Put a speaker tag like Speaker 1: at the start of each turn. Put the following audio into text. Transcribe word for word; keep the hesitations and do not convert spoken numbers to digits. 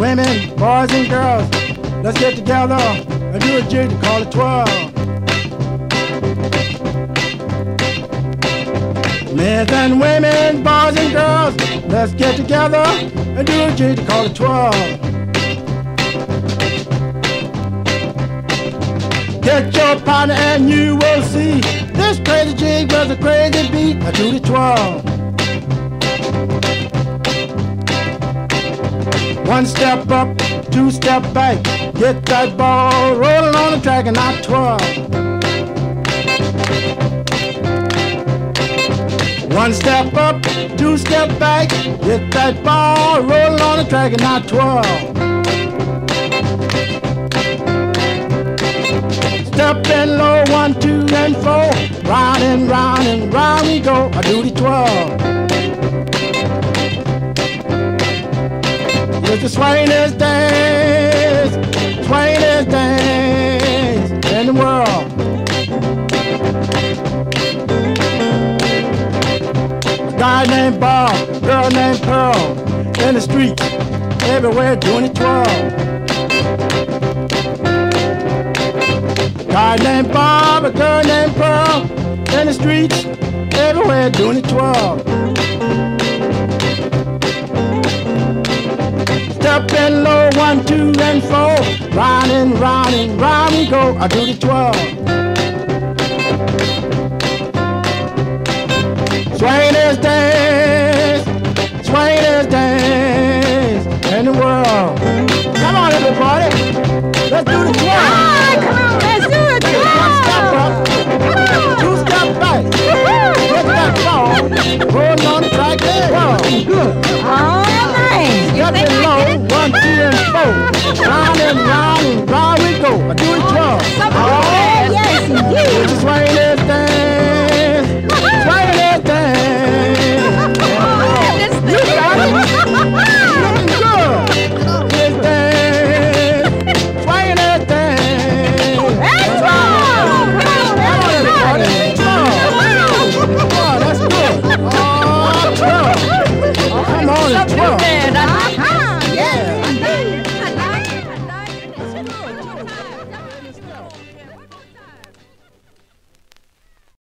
Speaker 1: women, boys and girls, let's get together and do a jig to call it twirl. Men and women, boys and girls, let's get together and do a jig to call it twirl. Get your partner and you will see this crazy jig was a crazy beat. I do the twirl. One step up, two step back, get that ball rolling on the track and I twirl. One step up, two step back, get that ball rolling on the track and I twirl. Stepping low, one, two, and four, round and round and round we go, I do the twirl. It's the swingest dance, swingest dance in the world. A guy named Bob, girl named Pearl, in the streets, everywhere doing the twirl. A guy named Bob, a girl named Pearl, in the streets, everywhere doing the twirl. Stepping low, one, two, and four, round and round and round we go, I do the twirl. Swing this dance, swing this dance in the world. Come on everybody, let's do the twirl. Ah, come on.